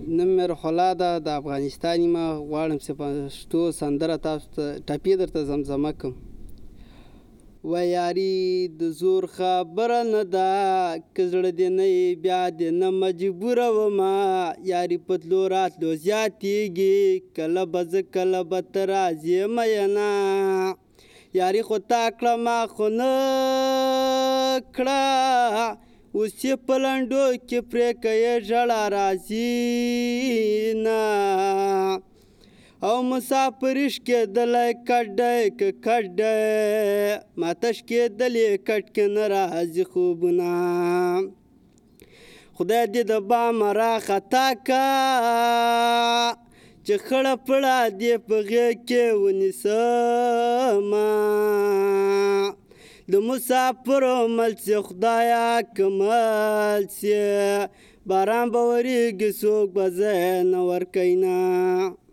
نوم مې روح الله ده، د افغانستان یم. غواړم چې پښتو سندره تاسو ته ټپې درته زمزمه کړم. و یاري د زور خبره نه ده، که زړه دې نه یې بیا دې نه مجبوره ومه. یاري په تلو راتلو زیاتېږي، کله به زه کله به ته راځې مینه. یاري خو تا کړه ما خو نه کړه، اوس یې په لنډو کې پرېږه یې ژړا راځي نه. او مسافر ښکېدلی کټ دی که کټ دی، ماته ښکېدلې کټ کې نه راځي خوبونه. خدای دې د بامه راخطا که، چې خړه پړه دې په غېږ کې ونیسمه. د مسافرو مل سي خدایه که مل سي، باران به ورېږي څوک به ځای نه ورکوي نه.